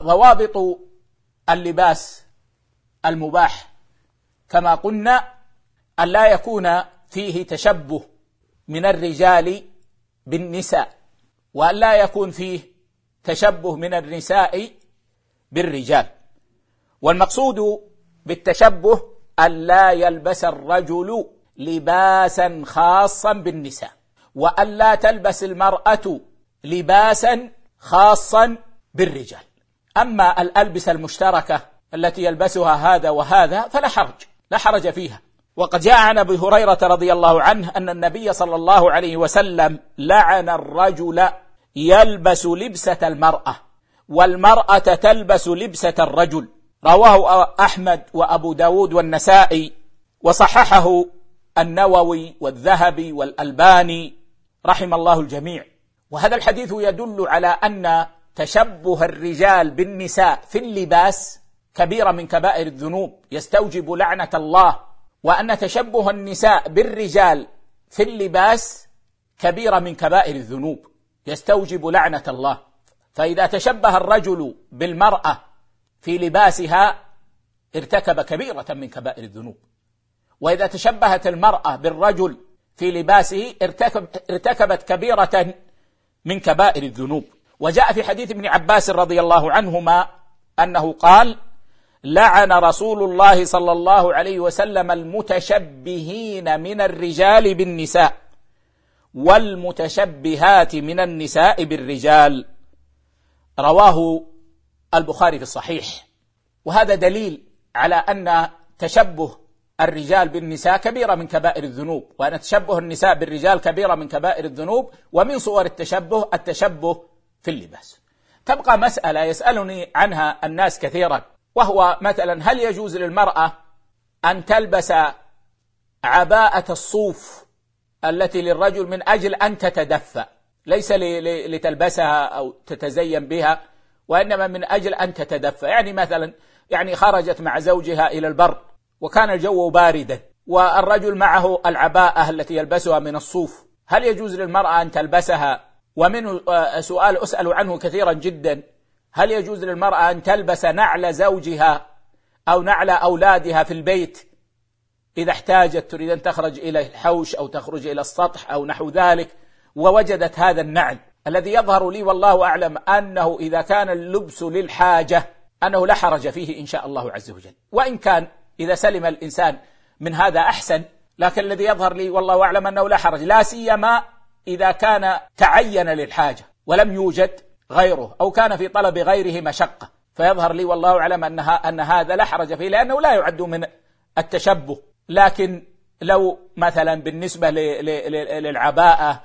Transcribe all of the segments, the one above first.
ضوابط اللباس المباح كما قلنا أن لا يكون فيه تشبه من الرجال بالنساء، وأن لا يكون فيه تشبه من النساء بالرجال. والمقصود بالتشبه أن لا يلبس الرجل لباسا خاصا بالنساء، وأن لا تلبس المرأة لباسا خاصا بالرجال. أما الألبسة المشتركة التي يلبسها هذا وهذا فلا حرج، لا حرج فيها. وقد جاء عن أبي هريرة رضي الله عنه أن النبي صلى الله عليه وسلم لعن الرجل يلبس لبسة المرأة والمرأة تلبس لبسة الرجل. رواه أحمد وأبو داود والنسائي، وصححه النووي والذهبي والألباني رحم الله الجميع. وهذا الحديث يدل على أن تشبه الرجال بالنساء في اللباس كبيرة من كبائر الذنوب يستوجب لعنة الله، وأن تشبه النساء بالرجال في اللباس كبيرة من كبائر الذنوب يستوجب لعنة الله. فإذا تشبه الرجل بالمرأة في لباسها ارتكب كبيرة من كبائر الذنوب، وإذا تشبهت المرأة بالرجل في لباسه ارتكبت كبيرة من كبائر الذنوب. وجاء في حديث ابن عباس رضي الله عنهما أنه قال: لعن رسول الله صلى الله عليه وسلم المتشبهين من الرجال بالنساء والمتشبهات من النساء بالرجال. رواه البخاري في الصحيح. وهذا دليل على أن تشبه الرجال بالنساء كبيرة من كبائر الذنوب، وأن تشبه النساء بالرجال كبيرة من كبائر الذنوب. ومن صور التشبه في اللباس. تبقى مسألة يسألني عنها الناس كثيرا، وهو مثلا: هل يجوز للمرأة أن تلبس عباءة الصوف التي للرجل من أجل أن تتدفى، ليس لتلبسها أو تتزين بها، وإنما من أجل أن تتدفى؟ يعني مثلا خرجت مع زوجها إلى البر وكان الجو باردا والرجل معه العباءة التي يلبسها من الصوف، هل يجوز للمرأة أن تلبسها؟ ومن سؤال أسأل عنه كثيرا جدا: هل يجوز للمرأة أن تلبس نعل زوجها أو نعل أولادها في البيت إذا احتاجت، تريد أن تخرج إلى الحوش أو تخرج إلى السطح أو نحو ذلك، ووجدت هذا النعل؟ الذي يظهر لي والله أعلم أنه إذا كان اللبس للحاجة أنه لا حرج فيه إن شاء الله عز وجل، وإن كان إذا سلم الإنسان من هذا أحسن، لكن الذي يظهر لي والله أعلم أنه لا حرج، لا سيما إذا كان تعين للحاجة ولم يوجد غيره، أو كان في طلب غيره مشقة، فيظهر لي والله أعلم أن هذا لا حرج فيه، لأنه لا يعد من التشبه. لكن لو مثلا بالنسبة للعباءة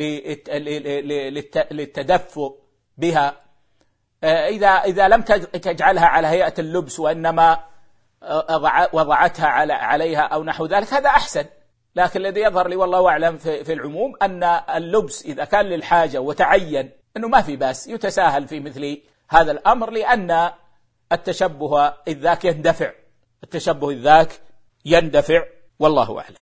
للتدفؤ بها، إذا لم تجعلها على هيئة اللبس وإنما وضعتها عليها أو نحو ذلك، هذا أحسن. لكن الذي يظهر لي والله أعلم في العموم أن اللبس إذا كان للحاجة وتعين أنه ما في بأس يتساهل في مثل هذا الأمر، لأن التشبه إذ ذاك يندفع، والله أعلم.